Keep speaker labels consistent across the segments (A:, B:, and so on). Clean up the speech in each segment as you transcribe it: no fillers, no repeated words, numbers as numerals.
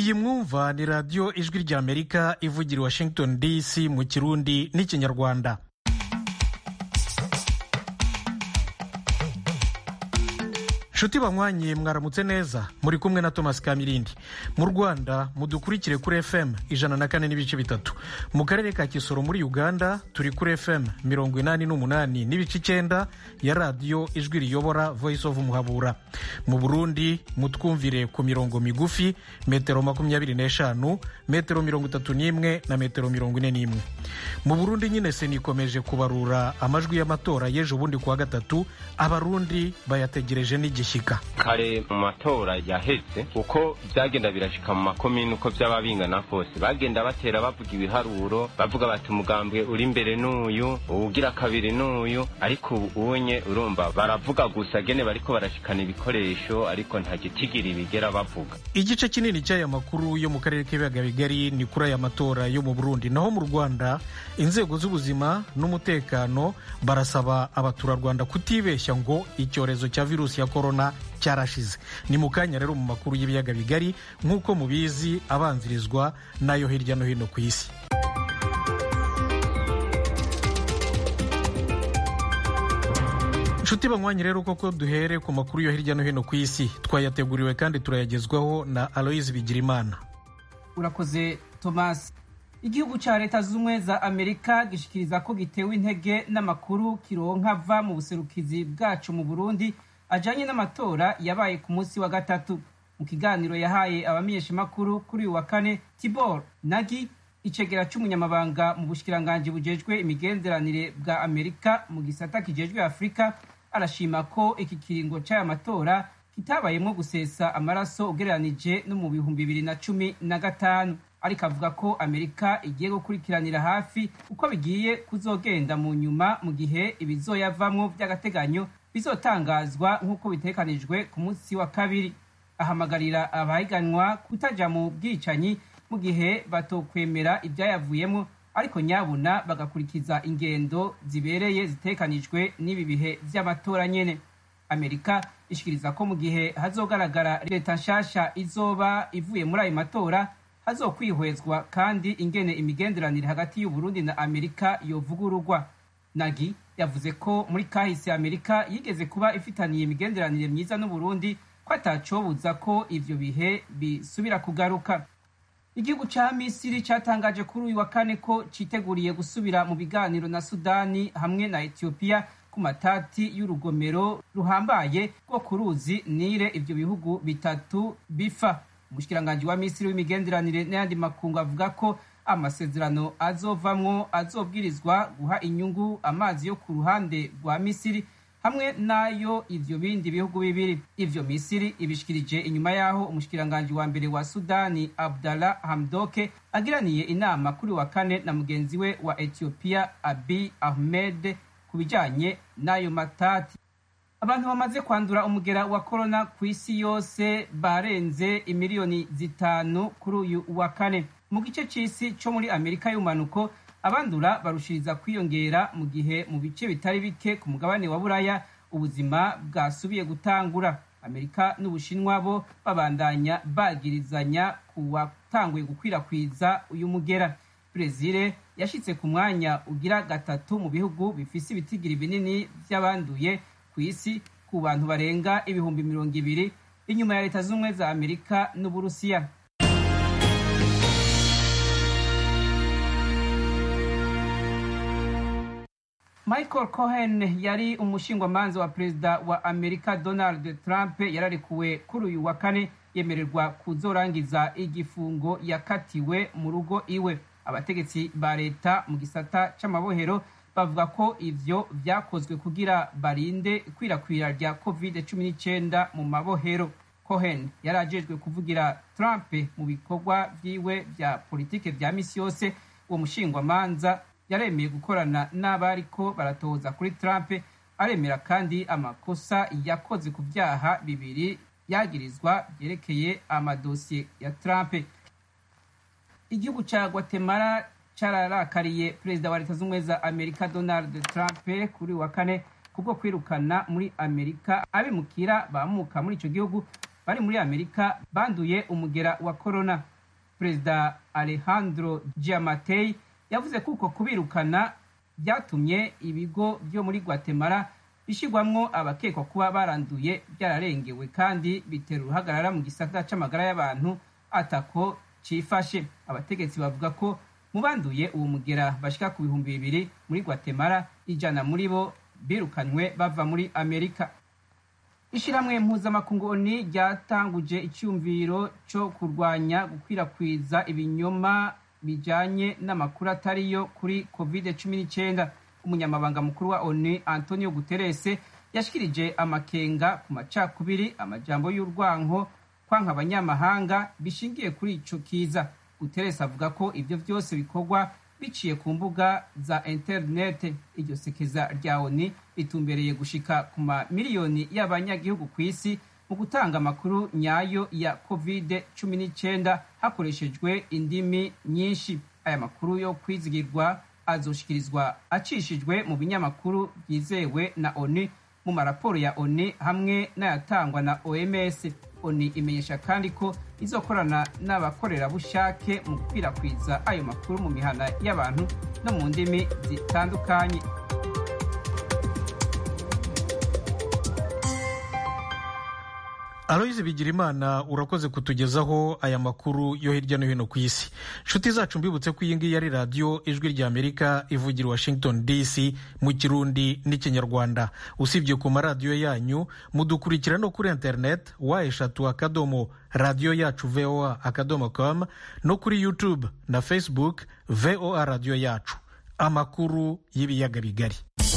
A: iyi mwumva ni radiyo ijwi ry'Amerika ivugira i Washington DC mu Kirundi n'Ikinyarwanda. Nshuti banywanyi mwaramutse neza, muri kumwe na Thomas Kamirindi. Mu Rwanda mudukurikire kuri FM 104.3, mu karere ka Kisoro muri Uganda turi kuri FM 88.9 ya radio ijwi riyobora Voice of Muhabura. Mu Burundi mutwumvire ku mirongo migufi metero 25, metero 31 na metero 41. Mu Burundi nyine senikomeje kubarura amajwi y'amatora y'ejo bundi kuwa gatatu, abarundi bayategereje n'igi
B: kare mu matora yaheze uko byagenda birashika mu makomine uko byaba bingana kose bagenda batera bavuga ibiharuro bavuga bati umugambwe uri imbere n'uyu ugira kabiri n'uyu, ariko ubunye urumva baravuga gusa gene bariko barashikana ibikoresho ariko nta gitigiri bigera bavuga.
A: Igice kinini cy'aya makuru yo mu karere k'ibiyaga bigari ni kuri aya matora yo mu Burundi. Naho mu Rwanda inzego z'ubuzima n'umutekano barasaba abaturarwanda kutibeshya ngo icyorezo cya virusi ya corona cyarashize. Ni mu kanya rero mu makuru y'ibiyaga bigari nk'uko mubizi abanzirizwa nayo hirya no hino ku isi. Nshuti banywanyi rero koko duhere ku makuru yo hirya no hino ku isi, twayateguriwe kandi turayagezwaho na Aloise Bigirimana.
C: Urakoze Thomas. Igihugu ca Leta Zunze za Amerika gishikiriza ko gitewe intege n'amakuru kironka va mu buserukizi bwacu mu Burundi ajanye n'amatora yabaye ku munsi wa gatatu. Mu kiganiro yahaye abamenyeshamakuru kuri uyu wa kane, Tibor Nagy, icegera c'umunyamabanga mu bushikiranganji bujejwe imigenderanire bwa Amerika mu gisata kijejwe Afrika, arashima ko iki kiringo c'aya matora kitabayemwo gusesa amaraso ugereranije no mu 2015, ariko avuga ko Amerika igiye gukurikiranira hafi uko bigiye kuzogenda mu nyuma mu gihe ibizoyavamwo vy'agateganyo bizotangazwa nk'uko bitekanijwe ku munsi wa kabiri. Ahamagarira abahiganwa kutaja mu bwicanyi mu gihe batokwemera ivyayavuyemo, ariko nyabuna bagakurikiza ingendo zibereye zitekanijwe n'ibi bihe vy'amatora nyene. Amerika ishikiriza ko mu gihe hazogaragara leta nshasha izoba ivuye muri ayo matora hazokwihwezwa kandi ingene imigenderanire hagati y'u Burundi na Amerika yovugururwa. Nagy yavuze ko muri kahise Amerika yigeze kuba ifitaniye imigenderanire myiza n'u Burundi, ko atacobuza ko ivyo bihe bisubira kugaruka. Igihugu ca Misiri catangaje kuri uyu wa kane ko citeguriye gusubira mu biganiro na Sudani hamwe na Ethiopia ku matati y'urugomero ruhambaye rwo ku ruzi Nile ivyo bihugu bitatu bifa. Umushikiranganji wa Misiri w'imigenderanire n'ayandi makungu avuga ko amasezerano azovamwo azobwirizwa guha inyungu amazi yo ku ruhande rwa Misiri hamwe nayo ivyo bindi bihugu bibiri. Ivyo Misiri ibishikirije inyuma yaho umushikiranganji wa mbere wa Sudani Abdallah Hamdoke agiraniye inama kuri wa kane na mugenzi we wa Ethiopia Abiy Ahmed kubijanye n'ayo matati. Abantu bamaze kwandura umugera wa corona ku isi yose barenze imiliyoni 5 kuri uyu wa kane. Mu gice c'isi co muri Amerika y'umanuko abandura barushiriza kwiyongera mu gihe mu bice bitari bike ku mugabane wa Buraya ubuzima bwasubiye gutangura. Amerika n'Ubushinwa bo babandanya bagirizanya kuwatanguye gukwirakw'iza uyu mugera. Brazil yashitse ku mwanya ugira gatatu mu bihugu bifise ibitigiri binini vy'abanduye ku isi ku bantu barenga ibihumbi 200 inyuma ya Leta Zunze za Amerika n'Uburusiya. Michael Cohen yari umushingwamanza wa perezida wa Amerika Donald Trump yararekuwe kuri uyu wa kane yemererwa kuzorangiza igifungo yakatiwe mu rugo iwe. Abategetsi ba leta mu gisata c'amabohero bavuga ko ivyo vyakozwe kugira barinde kwirakwira rya COVID-19 mu mabohero. Cohen yarajejwe kuvugira Trump mu bikorwa vyiwe vya politike vya misi yose. Uwo mushingwamanza yaremeye gukorana n'abariko baratoza kuri Trump, aremera kandi amakosa yakoze ku vyaha bibiri yagirizwa byerekeye amadosiye ya Trump. Igihugu ca Guatemala cararakariye perezida wa Leta Zunze za Amerika Donald Trump kuri wa kane kubwo kwirukana muri Amerika abimukira bamuka muri ico gihugu bari muri Amerika banduye umugera wa corona. perezida Alejandro Giammattei yavuze ko uko kubirukana byatumye ibigo byo muri Guatemala bishyirwamwo abakekwa kuba baranduye byararengewe kandi bitera uruhagarara mu gisagara c'amagara y'abantu atako cifashe. Abategetsi bavuga ko mu banduye uwo mugera bashika ku 200 muri Guatemala, 100 muri bo birukanywe bava muri Amerika. Ishiramwe mpuzamakungu ONU ryatanguje icyumviro cyo kurwanya gukwirakwiza ibinyoma bijanye n'amakuru atariyo kuri COVID-19. Umunyamabanga mukuru wa ONU Antonio Guterres yashikirije amakenga ku macakubiri, amajambo y'urwanko, kwanka abanyamahanga bishingiye kuri ico kiza. Guterres avuga ko ivyo vyose bikorwa biciye ku mbuga za internet. Iryo sekeza rya ONU ritumbereye gushika ku miliyoni y'abanyagihugu ku isi mu gutanga amakuru nyayo ya COVID-19 hakoreshejwe indimi nyinshi. Aya makuru yo kwizigirwa azoshikirizwa acishijwe mu binyamakuru byizewe na ONU mu maraporo ya ONU hamwe n'ayatangwa na OMS. ONU imenyesha kandi ko izokorana n'abakorerabushake mu gukwirakwiza ayo makuru mu mihana y'abantu no mu ndimi zitandukanye.
A: Aloyize Bigirimana, urakoze kutugezaho aya makuru yo hirya no hino ku isi. Nshuti zacu, mbibutse ko iyi ngiyi ari radiyo Ijwi ry'Amerika ivugira Washington DC mu Kirundi n'Ikinyarwanda. Usibye ku maradiyo yanyu, mudukurikira no kuri internet wa3 radio yacu voa.com no kuri YouTube na Facebook VOA radio yacu. Amakuru y'ibiyaga bigari.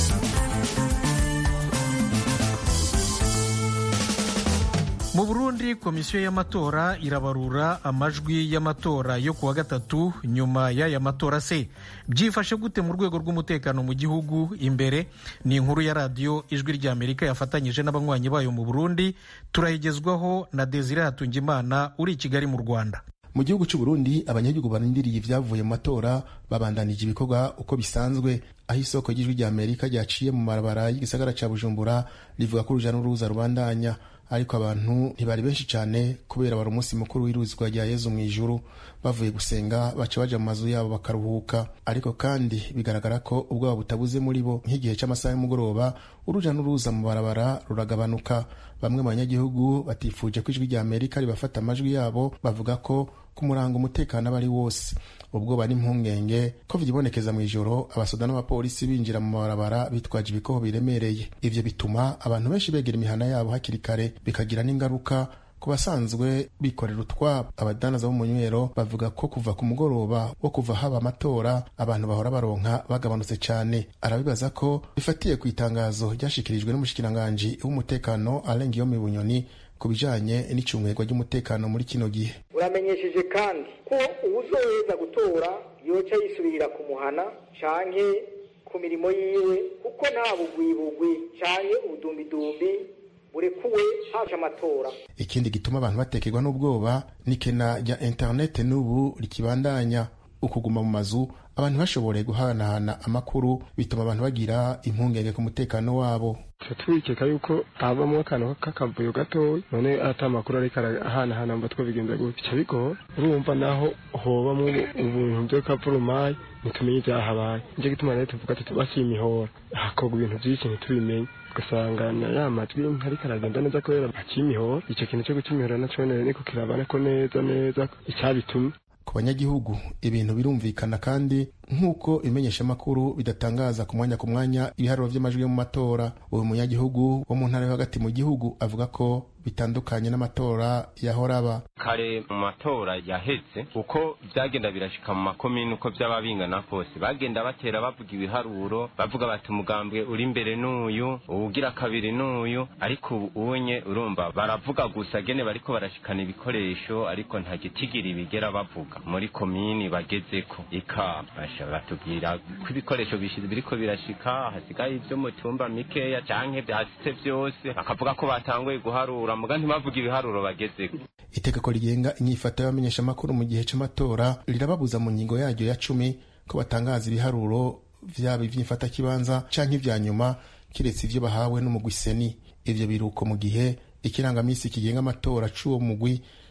A: Mu Burundi, komisiyo y'amatora irabarura amajwi y'amatora yo kuwa gatatu nyuma y'aya matora se. Byifashe gute mu rwego rw'umutekano mu gihugu imbere? Ni inkuru ya radiyo Ijwi ry'Amerika yafatanyije n'abanywanyi bayo mu Burundi. Turayigezwaho na Desire Hatungimana uri i Kigali mu Rwanda.
D: Mu gihugu cy'u Burundi, abanyagihugu barindiriye ibyavuye mu matora babandanije ibikorwa uko bisanzwe, aho isoko ry'Ijwi ry'Amerika ryaciye mu marabara y'igisagara ca Bujumbura rivuga ko uruja n'uruza rubandanya. Ariko abantu ntibari benshi cyane kubera wari umunsi mukuru w'iruzwa rya Yezu mw'ijuru. Bavuye gusenga baca baja mu mazu yabo bakaruhuka. Ariko kandi bigaragara ko ubwoba butabuze muri bo. Nk'igihe cy'amasaha y'umugoroba uruja n'uruza mu barabara ruragabanuka. Bamwe mu banyagihugu batifuje ko Ijwi ry'Amerika ribafata amajwi yabo, bavuga ko kumuranga umutekano abari wose. Ubwoba n'impungenge ko vyibonekeza mw'ijoro abasoda n'abapolisi binjira mu barabara bitwaje ibikoho biremereye. Ivyo bituma abantu benshi begera imihana yabo hakiri kare, bikagira n'ingaruka ku basanzwe bikorera utwabo. Abadanaza bo mu nywero bavuga ko kuva ku mugoroba wo kuva haba amatora abantu bahora baronka bagabanutse cyane. Arabibaza ko bifatiye ku itangazo ryashikirijwe n'umushikiranganji w'umutekano Alain Guillaume Bunyoni ku bijanye n'icungwegwa ry'umutekano muri kino gihe.
E: Uramenyesheje kandi ko uwuzoheza gutora yoca yisubirira ku muhana canke ku mirimo yiwe, kuko nta bugwibugwi canke ubudumbidumbi burekuwe haje amatora.
D: Ikindi gituma abantu batekerwa n'ubwoba ni kena rya internet n'ubu rikibandanya. Ukuguma mu mazu abantu bashoboreye guhanahana amakuru bituma abantu bagira impungenge ku mutekano wabo.
F: Twikeka yuko habamo akantu k'akavuyo gatoya, none ata makuru ariko ahanahana mba twabigenza gutya bigora. Urumva naho hobamwo ubuntu byo kavurumaye nitumenye ibyahabaye. Nje gituma rero tuvuga ati tubashye imihora hakorwa ibintu byinshi ntitubimenye, ugasanga ya majwi ntariko aragenda neza kubera akimihora. Icyo kintu cyo gucimihora naco niko kirabana ko neza icyabitumye.
D: Ku banyagihugu ibintu birumvikana, kandi nk'uko ibimenyesha makuru bidatangaza ku mwanya ibiharuro by'amajwi yo mu matora. Uwo munyagihugu wo mu ntara yo hagati mu gihugu avuga ko bitandukanye n'amatora yahora aba
B: kare. Mu matora yaheze uko byagenda birashika mu makomine uko byaba bingana kose, bagenda batera bavuga ibiharuro, bavuga bati umugambwe uri imbere n'uyu, uwugira kabiri n'uyu. Ariko ubunye urumva baravuga gusa gene bariko barashikana ibikoresho, ariko nta gitigiri bigera bavuga muri komini bagezeko. Ikabasha batubwira ko ibikoresho biriko birashika, hasigaye ibyo mutumba mikeya canke byasitse byose, bakavuga ko batanguye guharura muga ntibavuga ibiharuro bagezeko.
D: Itegeko rigenga inyifato y'abamenyesha makuru mu gihe c'amatora rirababuza mu ngingo yaryo ya 10 ko batangaza ibiharuro vyaba ivy'imfata kibanza canke ivya nyuma kiretse ivyo bahawe n'umugwi seni. Ivyo biruko mu gihe ikirangamisi kigenga amatora c'uwo mugwi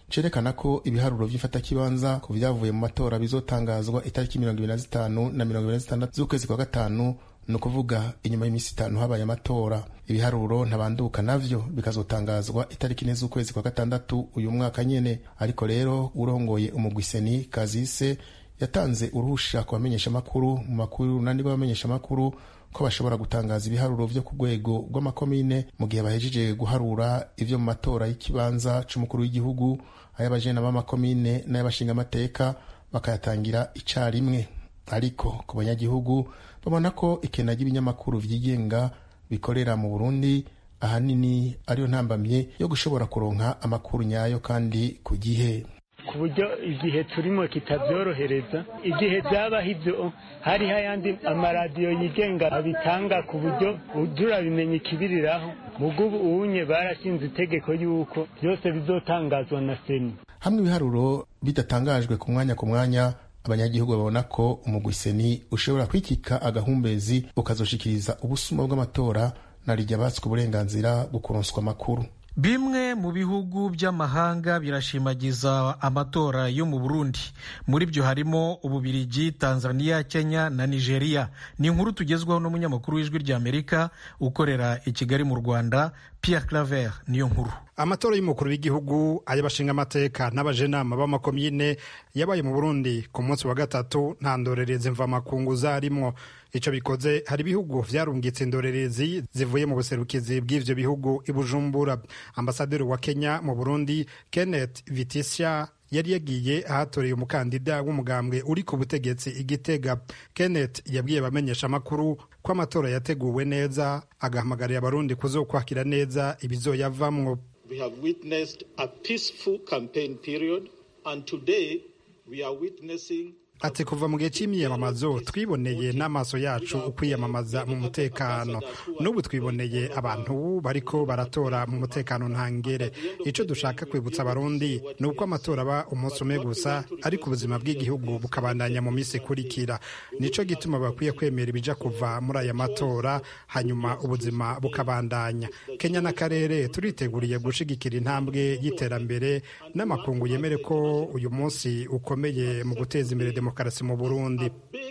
D: cerekana ko ibiharuro vy'ifatakibanza ku vyavuye mu matora bizotangazwa itariki 25 na 26 z'ukwezi kwa gatanu, ni ukuvuga inyuma y'imisi 5 habaye amatora. Ibiharuro ntabanduka navyo bikazotangazwa itariki 4 z'ukwezi kwa gatandatu uyu mwaka nyene. Ariko rero urongoye umugwi Seni Kazise yatanze uruhusha ku bamenyesha makuru mu makuru nandi bamenyesha makuru ko bashobora gutangaza ibiharuro vyo ku rwego rw'amakomine mu gihe bahejeje guharura ivyo mu matora y'ikibanza c'umukuru w'igihugu, ay'abajena b'amakomine n'ay'abashinga amateka bakayatangira icarimwe. Ariko ku banyagihugu babona ko ikena ry'ibinyamakuru vyigenga bikorera mu Burundi ahanini ariyo ntambamye yo gushobora kuronka amakuru nyayo kandi ku gihe,
G: ku buryo igihe turimo kitabyorohereza. Igihe byabaho ibyo hari hayandi amaradiyo yigenga abitanga ku buryo turabimenya ikibiriraho. Mugubu uunye barashinze itegeko yuko byose bizotangazwa na Seni.
D: Hamwe ibiharuro bidatangajwe ku mwanya abanyagihugu babona ko umugwi Seni ushobora kwikika agahumbezi ukazoshikiriza ubusuma bw'amatora na rijya batswe uburenganzira bwo kuronswa amakuru.
A: Bimwe mu bihugu by'amahanga birashimagiza amatora yo mu Burundi. Muri byo harimo Ububirigi, Tanzania, Kenya na Nigeria. Ni inkuru tugezwaho n'umunyamakuru w'Ijwi ry'Amerika ukorera i Kigali mu Rwanda, Pierre Claver niyo nkuru.
H: Amatora y'umukuru w'igihugu, ay'abashinga amateka n'abajenama b'amakomine yabaye mu Burundi ku munsi wa gatatu, nta ndorerezi mvamakungu zarimwo. Ico bikoze hari ibihugu vyarungitse indorerezi zivuye mu buserukizi bw'ivyo bihugu i Bujumbura. Ambasaderi wa Kenya mu Burundi Kenneth Vitisha yari yagiye ahatoreye umukandida w'umugambwe uri ku butegetsi i Gitega. Kenneth yabwiye abamenyesha amakuru ko amatora yateguwe neza, agahamagarira abarundi kuzokwakira neza ibizoyavamwo.
I: We have witnessed a peaceful campaign period, and today we are witnessing
H: Ati kuva mu gihe cy'imyiyamamazo twiboneye n'amaso yacu ukwiyamamaza mu mutekano. N'ubu twiboneye abantu bariko baratora mu mutekano ntangere. Ico dushaka kwibutsa abarundi ni uko amatora aba umunsi umwe gusa, ariko ubuzima bw'igihugu bukabandanya mu minsi ikurikira. Nico gituma bakwiye kwemera ibija kuva muri aya matora, hanyuma ubuzima bukabandanya. Kenya n'akarere turiteguriye gushigikira intambwe y'iterambere n'amakungu yemere ko uyu munsi ukomeye mu guteza imbere demokarasi mu Burundi.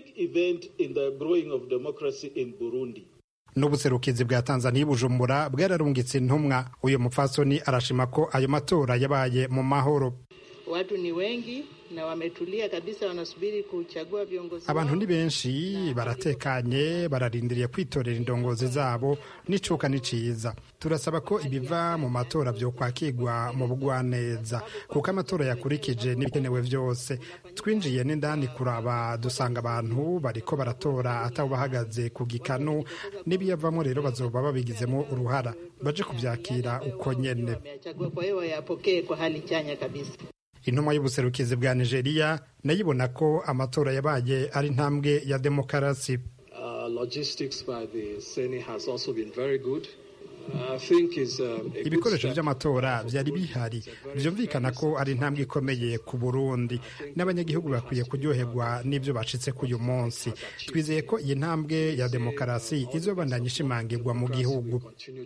H: N'ubuserukizi bwa Tanzania Bujumbura bwararungitse intumwa. Uyu mupfasoni arashima ko ayo matora yabaye mu mahoro.
J: Watu ni wengi na wametulia kabisa, wanasubiri kuchagua viongozi.
H: Abantu ni benshi baratekanye, bararindiriye kwitorera indongozi zabo, n'icuka niciza. Turasaba ko ibiva mu matora byo kwakirwa mu bugwaneza, kuko amatora yakurikije n'ibikenewe byose. Twinjiye n'indani kuraba, dusanga abantu bariko baratora ataho bahagaze ku gikanu, n'ibiyavamo rero bazoba babigizemo uruhara, baje kubyakira uko nyene.
J: Kwa hiyo yapokee kwa hali chanya kabisa.
H: Intumwa y'ubuserukizi bwa Nigeria nayibona ko amatora yabaye ari ntambwe ya demokarasi.
K: Logistics by the Seni has also been very good.
H: Ibikoresho by'amatora byari bihari, byumvikana ko ari intambwe ikomeye ku Burundi, n'abanyagihugu bakwiye kuryoherwa n'ibyo bacitse ku uyu munsi. Twizeye ko iyi ntambwe ya demokarasi izobandanya ishimangirwa mu gihugu.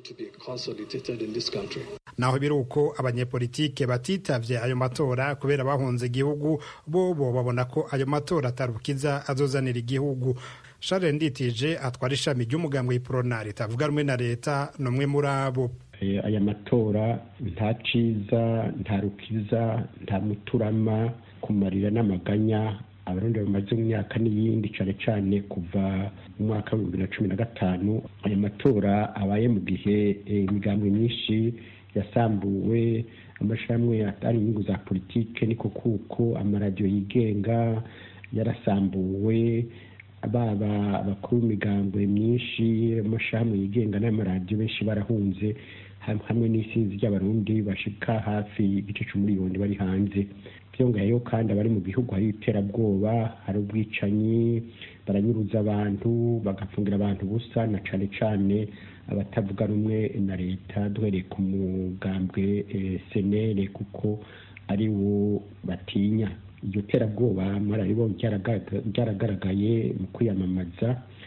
H: Naho biruko abanyepolitike batitavye ayo matora kubera bahunze igihugu, bobo babona ko ayo matora atarukiza azozanira igihugu. Charles Nditije atwara ishami ry'umugambwe w'Ipronari ritavuga rumwe na leta, n'umwe muri abo.
L: Aya matora nta ciza, nta rukiza, nta muturama, kumarira n'amaganya abarundi bamaze mu myaka n'iyindi, cane cane kuva mu mwaka wa 2015. Aya matora abaye mu gihe imigambwe myinshi yasambuwe, amashirahamwe atari inyungu za politike niko kuko amaradiyo yigenga yarasambuwe, ababa abakuru b'imigambwe myinshi, amashirahamwe yigenga n'amaradiyo benshi barahunze, hamwe n'isinzi ry'abarundi bashika hafi igice c'umuriyoni bari hanze. Byongayeho kandi abari mu gihugu hari iterabwoba, hari ubwicanyi, baranyuruza abantu, bagapfungira abantu busa, na cane cane abatavuga rumwe na leta, duhereye ku mugambwe senere kuko ari wo batinya. Iryo terabwoba mwararibonye ryaragaragaye mu kwiyamamaza,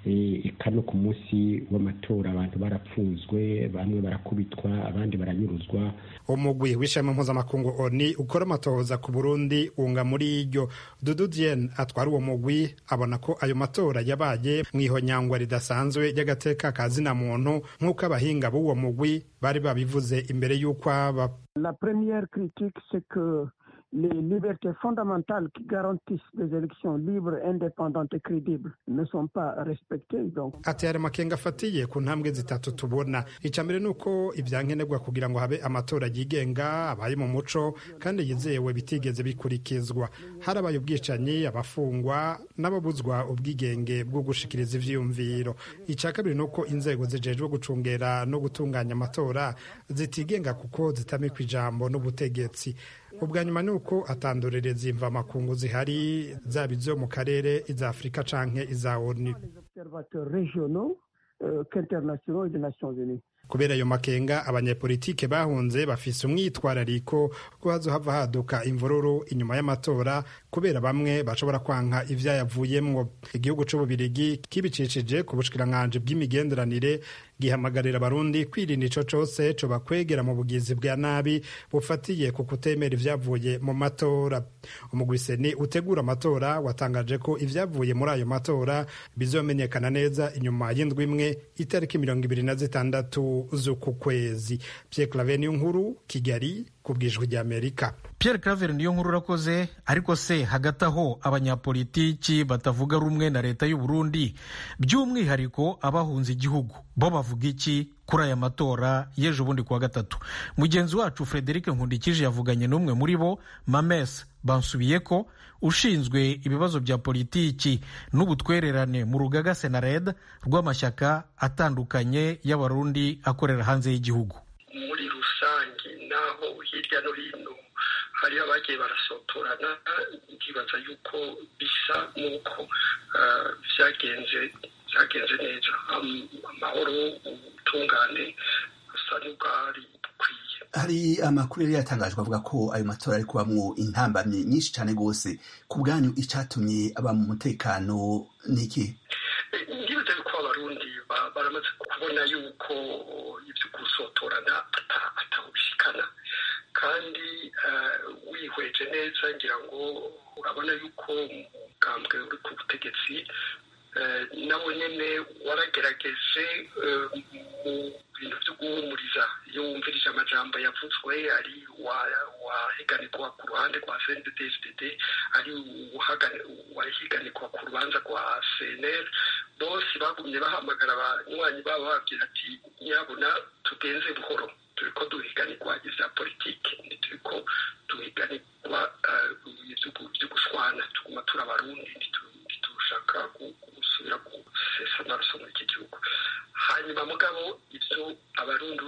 L: eka no ku munsi w'amatora abantu barapfunzwe, bamwe barakubitwa, abandi baranyuruzwa.
H: Umugwi w'ishami mpuzamakungu ONU ukora amatohoza ku Burundi unga muri iryo. Dudu Dieng atwara uwo mugwi abona ko ayo matora yabaye mw'ihonyangwa ridasanzwe ry'agateka ka zina muntu nk'uko abahinga b'uwo mugwi bari babivuze imbere y'uko aba.
M: La première critique c'est que les libertés fondamentales qui garantissent des élections libres, indépendantes et crédibles ne sont pas respectées. Donc,
H: ati hari amakenga afatiye ku ntambwe zitatu tubona. Icya mbere ni uko ibyankenerwa kugira ngo habe amatora yigenga abaye mu muco kandi yizewe bitigeze bikurikizwa. Harabaye ubwicanyi, abafungwa n'ababuzwa ubwigenge bwo gushikiriza ivyiyumviro. Icya kabiri ni uko inzego zijejwe gucungera no gutunganya amatora zitigenga kuko zitamikwa ijambo n'ubutegetsi. Ubwa nyuma ni uko atandorereza imva makungu zihari zaba izo mu karere, iza Afrika canke iza ONU. Kubera ayo makenga abanyepolitike bahunze bafise umwitwarariko ko hazohava haduka imvururu inyuma y'amatora kubera bamwe bashobora kwanka ivyayavuyemwo. Igihugu c'Ububirigi kibicishije ku bushikiranganji bw'imigenderanire gihamagarira abarundi kwirinda ico cose co bakwegera mu bugizi bwa nabi bufatiye ku kutemera ivyavuye mu matora. Umugwi Seni utegura amatora watangaje ko ivyavuye muri ayo matora bizomenyekana neza inyuma y'indwi imwe itariki 26 z'uku kwezi. Pierre Claver Niyonkuru, Kigali, kubwijwi rya Amerika.
A: Pierre Claver Niyonkuru urakoze. Ariko se hagati aho abanyapolitiki batavuga rumwe na leta y'u Burundi by'umwihariko abahunze igihugu bo bavuga iki kuri aya matora y'ejo bundi kuwa gatatu? Mugenzi wacu Frederic Nkundikije yavuganye n'umwe muri bo, Mames Bansubiyeko, ushinzwe ibibazo bya politiki n'ubutwererane mu rugaga Senared rw'amashyaka atandukanye y'abarundi akorera hanze y'igihugu.
N: Muri rusange naho hirya no hino hari abagiye barasotorana, ndibaza yuko bisa nk'uko byagenze neza, amahoro, ubutungane busa n'ubwari bukwiye.
O: Hari amakuru yari yatangajwe avuga ko ayo matora ari kubamwo intambamyi nyinshi cyane rwose. Ku bwanyu icatumye aba mu mutekano niki?
N: Ndibaza yuko abarundi baramaze kubona yuko ibyo gusotorana ataho bishikana, kandi wihweje neza ngira ngo urabona yuko umugambwe uri ku butegetsi nawe nyene waragerageje mu bintu byo guhumuriza. Iyo wumvirije amajambo yavuzwe ari wahiganirwa ku ruhande rwa CNDD-FDD, ari wahiganirwa ku rubanza rwa CNL, bose bagumye bahamagara abanywanyi babo bababwira ati nyabuna tugenze buhoro, turiko duhiganirwa ivya politiki, ntituriko duhiganirwa ivyo gushwana, tuguma turi abarundi, ntitushaka gusubira gusesa amaraso muri iki gihugu. Hanyuma mugabo ivyo abarundi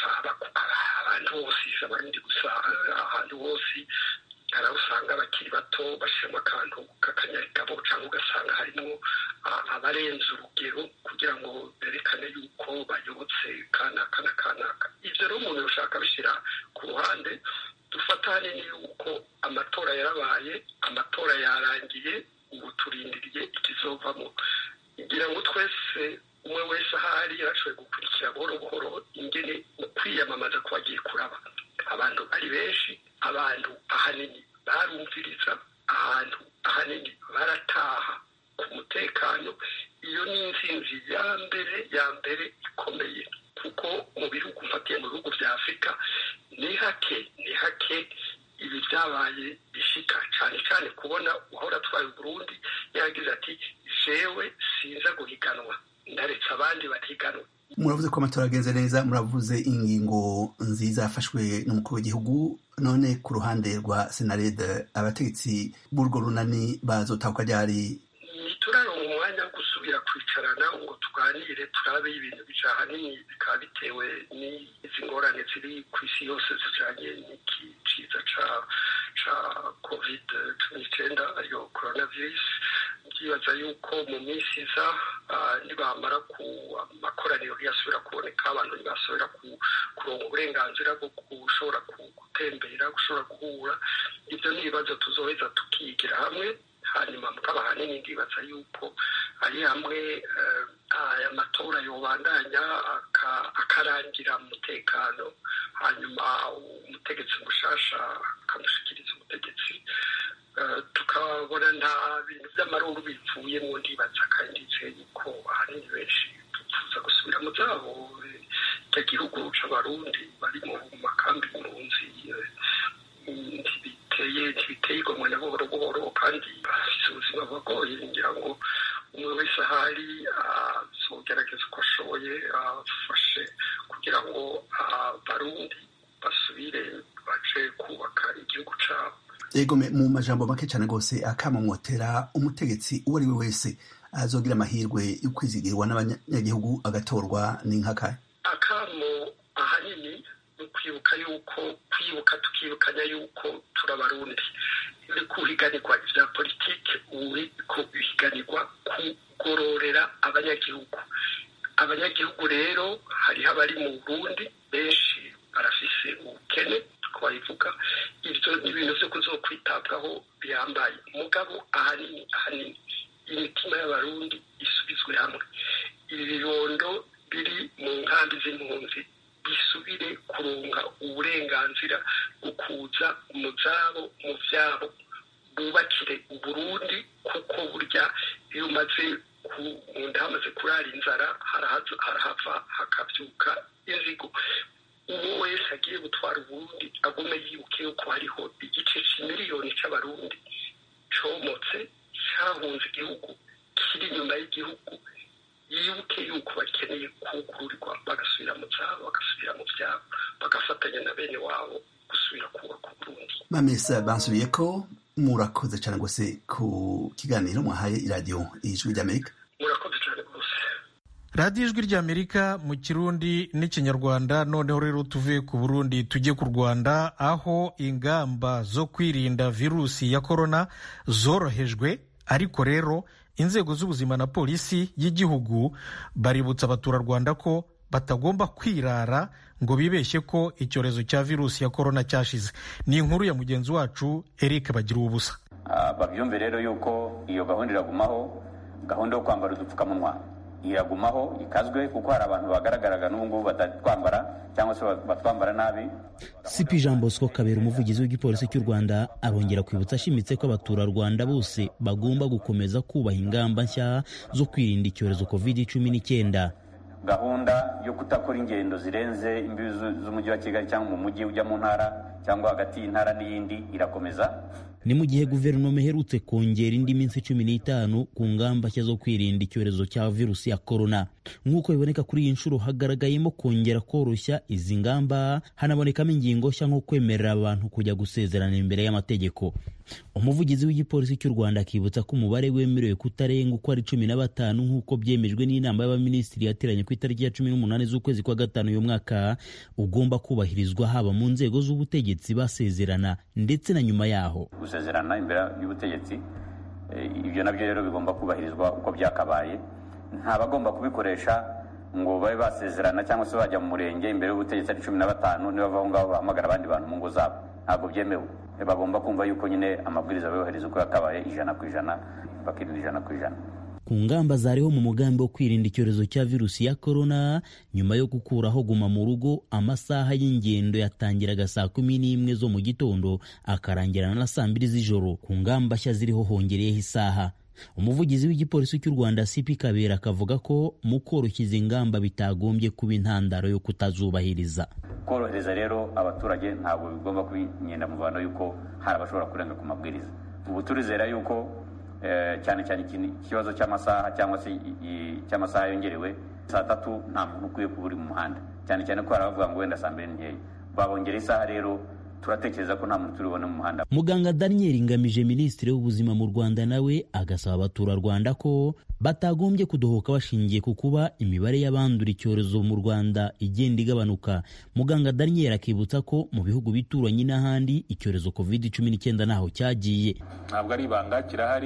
N: abantu bose, abarundi gusa, ahantu hose hari aho usanga abakiri bato bashiramo akantu k'akanyarigabo, cyangwa ugasanga harimo abarenze urugero kugira ngo berekane yuko bayobotse kanaka na kanaka. Ivyo rero umuntu ushaka bishyira ku ruhande, dufata hanini yuko amatora yarabaye, amatora yarangiye, ubu turindiriye ikizovamo. Ngira ngo twese umwe wese ahari yarashoboye gukurikira buhoro buhoro ingene ukwiyamamaza kwagiye kuraba. Abantu ari benshi, abantu ahanini barumviriza, ahantu ahanini barataha ku mutekano. Iyo ni intsinzi ya mbere ikomeye, kuko mu bihugu mfatiye mu bihugu vya Afrika ni hake ibi vyabaye bishika, cyane cyane kubona uhora atwaye Burundi yagize ati jewe sinza guhiganwa, ndaretse abandi bahiganwa.
O: Muravuze ko amatora agenze neza, muravuze ingingo nziza yafashwe n'umukuru w'igihugu. None ku ruhande rwa Senared abategetsi b'urwo runani bazotahuka ryari?
N: Turaronka umwanya wo gusubira kwicarana ngo tuganire, turabe ibintu bijahanini bikaba bitewe n'izi ngorane ziri ku isi yose zijanye n'iki ciza ca COVID-19, ariyo coronavirus. Ndibaza yuko mu minsi iza nibamara ku makoraniro yasubira kuboneka, abantu ntibasubira kuronka uburenganzira bwo gushobora gutembera, gushobora guhura. Ibyo ni ibibazo tuzoheza tukigira hamwe, hanyuma mukaba hanini ndibaza yuko ari hamwe yobandanya akarangira mu mutekano, hanyuma umutegetsi mushasha akamushikiriza ubutegetsi, tukabona nta bintu by'amaruru bipfuyemo. Ndibaza kandi yuko ahanini benshi tuza gusubira mu zabo igihugu c'abarundi bari mu makambi impunzi ntibiteye igomwe na buhoro buhoro, kandi bafise ubuzima bugoye. ngira ngo umwe wese ahari azogerageza uko ashoboye afashe kugira ngo abarundi basubire baje kubaka igihugu cabo.
O: Ego mu majambo make cyane rwose akamamotera umutegetsi uwo ari we wese azogira amahirwe yo kwizigirwa n'abanyagihugu agatorwa n'inkaka.
N: Akamo ahanini no kwibuka tukibukanya yuko turabarundi, uri kuhiganirwa ivya politike, uri ko bihiganirwa kugororera abanyagihugu rero hariho abari mu Burundi benshi barafise ubukene twabivuga. Ibyo ni ibintu vyo kuzokwitabwaho bihambaye, mugabo ahanini imitima y'abarundi isubizwe hamwe. Ibi bibondo biri mu nkambi z'impunzi bisubire kuronka uburenganzira bwo kuza mu zabo mu vyabo, bubakire Uburundi, kuko burya iyo umaze munda hamaze kurara inzara harahava hakavyuka inzigo. Uwo wese agiye gutwara Uburundi agume yibuke yuko hariho igice c'imiliyoni c'abarundi comotse cahunze igihugu, kiri inyuma y'igihugu, yibuke yuko bakeneye kugururirwa bagasubira mu zabo, bagasubira mu vyabo, bagafatanya na bene wabo gusubira kubaka Uburundi.
O: Mamesa bansubiye ko murakoze cyane gose ku kiganiro mwahaye iradiyo Ijwi ry'Amerika.
N: Murakoze cyane gose.
A: radiyo Ijwi ry'Amerika mu Kirundi n'Ikinyarwanda. Noneho rero tuvuye ku Burundi tujye ku Rwanda, aho ingamba zo kwirinda virusi ya korona zorohejwe, ariko rero inzego z'ubuzima na polisi y'igihugu baributsa abaturarwanda ko batagomba kwirara ngo bibeshye ko icyorezo cya virusi ya korona cyashize. Ni inkuru ya mugenzi wacu Eric Bagiruwubusa.
P: Babyumve rero yuko iyo gahunda iragumaho, gahunda yo kwambara udupfukamunwa iragumaho ikazwe, kuko hari abantu bagaragaraga n'ubu batatwambara cyangwa se batwambara nabi.
Q: CP Jean Bosco Kabera, umuvugizi w'igipolisi cy'u Rwanda, arongera kwibutsa ashimitse ko abaturarwanda bose bagomba gukomeza kubaha ingamba nshya zo kwirinda icyorezo COVID-19.
P: Gahunda yo kutakora ingendo zirenze imbibi z'umujyi wa Kigali cyangwa mu mujyi ujya mu ntara cyangwa hagati y'intara n'iyindi irakomeza.
Q: Ni mu gihe guverinoma iherutse kongera indi minsi 15 ku ngamba nshya zo kwirinda icyorezo cya virusi ya korona. Nk'uko biboneka kuri iyi nshuro, hagaragayemo kongera koroshya izi ngamba, hanabonekamo ingingo nshya nko kwemerera abantu kujya gusezerana imbere y'amategeko. Umuvugizi w'igipolisi cy'u Rwanda akibutsa ko umubare wemerewe kutarenga uko ari 15 nk'uko byemejwe n'inama y'abaminisitiri yateranye ku itariki ya 18 z'ukwezi kwa gatanu uyu mwaka ugomba kubahirizwa, haba mu nzego z'ubutegetsi basezerana ndetse na nyuma yaho.
P: Gusezerana imbere y'ubutegetsi, ibyo nabyo rero bigomba kubahirizwa uko byakabaye. Nta bagomba kubikoresha ngo babe basezerana cyangwa se bajya mu murenge imbere y'ubutegetsi ari 15 niba bava ngaho bahamagara abandi bantu mu ngo zabo. Ntabwo byemewe. Bagomba kumva yuko nyine amabwiriza bayohereza uko yakabaye 100%, bakirinda 100%.
Q: Ku ngamba zariho mu mugambi wo kwirinda icyorezo cya virusi ya korona, nyuma yo gukuraho guma mu rugo, amasaha y'ingendo yatangiraga saa 11 zo mu gitondo akarangirana na saa 2 z'ijoro. Ku ngamba nshya ziriho hongereyeho isaha. Umuvugizi w'igipolisi cy'u Rwanda CP Kabera akavuga ko mu koroshya izi ngamba bitagombye kuba intandaro yo kutazubahiriza.
P: Korohereza rero abaturage ntabwo bigomba kubinyenda mu bantu yuko hari abashobora kurenga ku mabwiriza. Ubu turizera yuko cyane ikibazo cy'amasaha cyangwa se cy'amasaha yongerewe saa 3 nta muntu ukwiye kuba uri mu muhanda, cyane ko haravuga ngo wenda saa 2 nkeya babongera isaha. Rero turatekereza ko nta muntu turibona mu muhanda.
Q: Muganga Daniel Ngamije, minisitiri w'ubuzima mu Rwanda, nawe agasaba abaturarwanda ko batagombye kudohoka bashingiye ku kuba imibare y'abandura icyorezo mu Rwanda igenda igabanuka. Muganga Daniel akibutsa ko mu bihugu bituranye n'ahandi icyorezo COVID-19 naho cyagiye.
R: Ntabwo ari ibanga,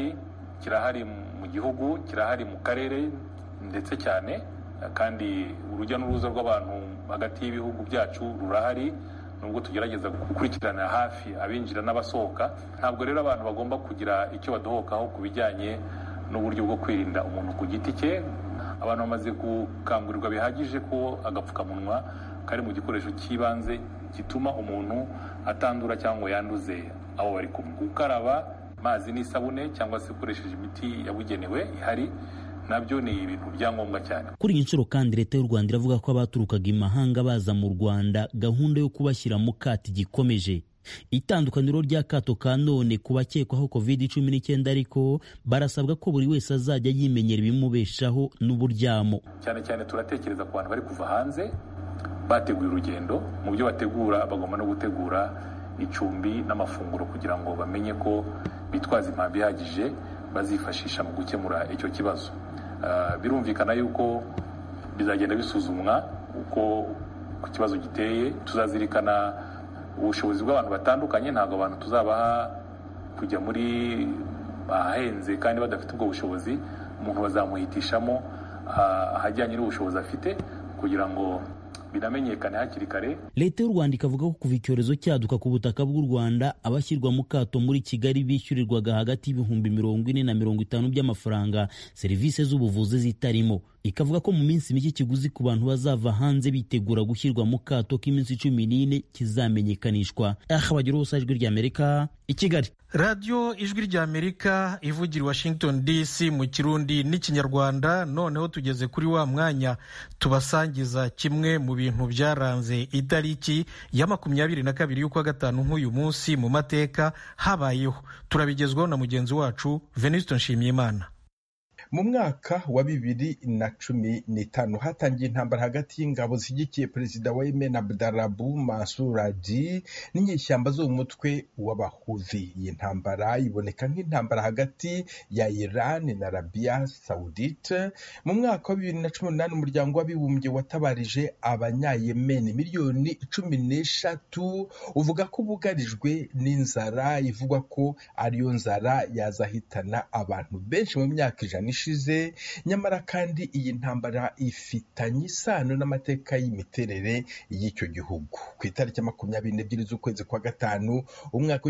R: kirahari mu gihugu, kirahari mu karere ndetse cyane, kandi urujya n'uruza rw'abantu hagati y'ibihugu byacu rurahari, nubwo tugerageza gukurikirana hafi abinjira n'abasohoka. Ntabwo rero abantu bagomba kugira icyo badohokaho ku bijyanye n'uburyo bwo kwirinda umuntu ku giti cye. abantu bamaze gukangurirwa bihagije ko agapfukamunwa kari mu gikoresho cy'ibanze gituma umuntu atandura cyangwa yanduze abo bari kumwe. Gukaraba amazi n'isabune cyangwa se ukoresheje imiti yabugenewe ihari nabyo ni ibintu byangombwa cyane.
Q: Kuri iyi nshuro kandi leta y'u Rwanda iravuga ko abaturukaga imahanga baza mu Rwanda gahunda yo kubashyira mu kato gikomeje. Itandukaniro ry'akato ka none ku bakekwaho COVID-19 ariko barasabwa ko buri wese azajya yimenyera ibimubeshaho n'uburyamo.
R: Cyane cyane turatekereza ku bantu bari kuva hanze bateguye urugendo. Mu byo bategura bagomba no gutegura icumbi n'amafunguro kugira ngo bamenye ko bitwaza impamvu ihagije bazifashisha mu gukemura icyo kibazo. Birumvikana yuko bizagenda bisuzumwa uko ku kibazo giteye. Tuzazirikana ubushobozi bw'abantu batandukanye, ntabwo abantu tuzabaha kujya muri ahenze kandi badafite ubwo bushobozi. Umuntu bazamuhitishamo ahajyanye n'ubushobozi afite kugira ngo binamenyekane hakiri kare.
Q: Leta y'u Rwanda ikavuga ko kuva icyorezo cyaduka ku butaka bw'u Rwanda abashyirwa mu kato muri Kigali bishyurirwaga hagati y'ibihumbi 40 na 50 by'amafaranga serivisi z'ubuvuzi zitarimo. Ikavuga ko mu minsi mike ikiguzi ku bantu bazava hanze bitegura gushyirwa mu kato k'iminsi 14 kizamenyekanishwa. Bagira ubusajwi ry'Amerika i Kigali.
A: Radio Ijwi ry'Amerika ivugira Washington DC mu Kirundi n'Ikinyarwanda. Noneho tugeze kuri wa mwanya tubasangiza kimwe mu bintu byaranze itariki ya 22 y'ukwa gatanu nk'uyu munsi mu mateka habayeho. Turabigezwaho na mugenzi wacu Venuste Nshimiyimana.
S: Mu mwaka wa 2015 hatangiye intambara hagati y'ingabo zigikiye perezida wa Yemen Abdurabu Mansur Hadi n'inyeshyamba zo mu mutwe w'Abahuthi. Iyi ntambara iboneka nk'intambara hagati ya Iran na Arabia Saudite. Mu mwaka wa 2018 umuryango w'abibumbye watabarije abanyayemen miliyoni 13 uvuga ko bugarijwe n'inzara, ivugwa ko ariyo nzara yazahitana abantu benshi mu myaka ijana ishize. Nyamara kandi iyi ntambara ifitanye isano n'amateka y'imiterere y'icyo gihugu. Ku itariki 22 z'ukwezi kwa gatanu umwaka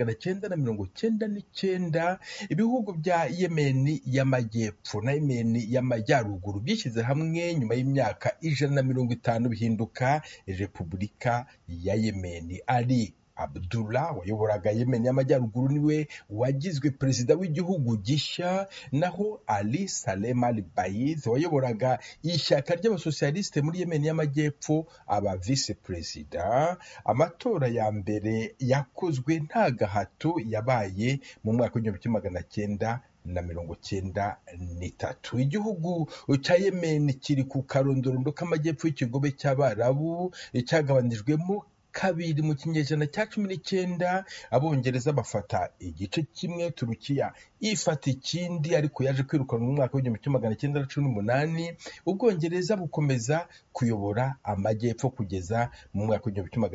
S: w'1999 ibihugu bya Yemen y'amajyepfo na Yemen y'amajyaruguru byishyize hamwe nyuma y'imyaka 150 bihinduka Repubulika ya Yemen. Ali Abdullah wayoboraga Yemen y'amajyaruguru niwe wagizwe perezida w'igihugu gishya, naho Ali Salem al-Baid wayoboraga ishyaka ry'abasosialiste muri Yemen y'amajyepfo aba vice perezida. Amatora ya mbere yakozwe nta gahato yabaye mu mwaka w'1993. Igihugu cya Yemen kiri ku karondorondo k'amajyepfo y'ikigobe cy'Abarabu cyagabanijwemo kabiri mu kinyejana cya 19. Abongereza bafata igice kimwe, Turukiya ifata ikindi, ariko yaje kwirukanwa mu mwaka w'1918. Ubwongereza bukomeza kuyobora amajyepfo kugeza mu mwaka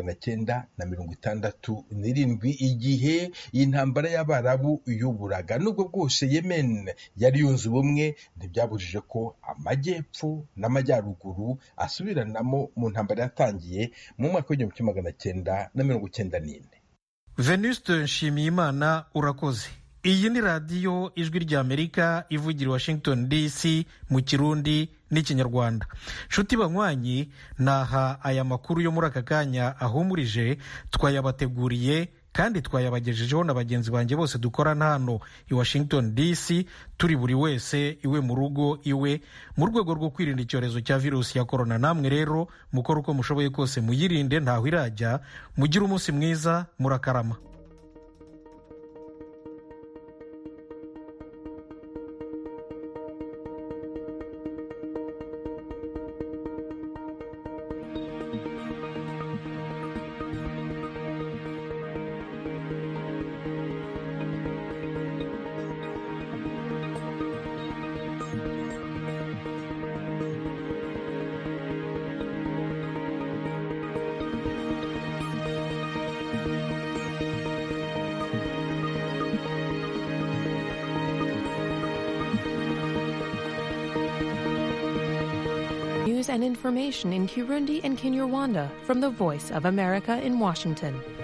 S: w'1967 igihe intambara y'Abarabu yuburaga. Nubwo bwose Yemen yari yunze ubumwe, ntibyabujije ko amajyepfo n'amajyaruguru asubiranamo mu ntambara yatangiye mu mwaka w'1994.
A: Venuste Nshimiyimana urakoze. Iyi ni Radio Ijwi ry'Amerika ivugira Washington DC mu Kirundi n'Ikinyarwanda. Nshuti banywanyi, naha aya makuru yo muri aka kanya ahumurije. Twayabateguriye kandi twayabagejejeho na bagenzi banjye bose dukorana hano i Washington DC, turi buri wese iwe mu rugo iwe, mu rwego rwo kwirinda icyorezo cya virusi ya korona. Namwe rero mukora uko mushoboye kose muyirinde, ntaho irajya. Mugire umunsi mwiza, murakarama.
T: And information in Kirundi and Kinyarwanda from the Voice of America in Washington.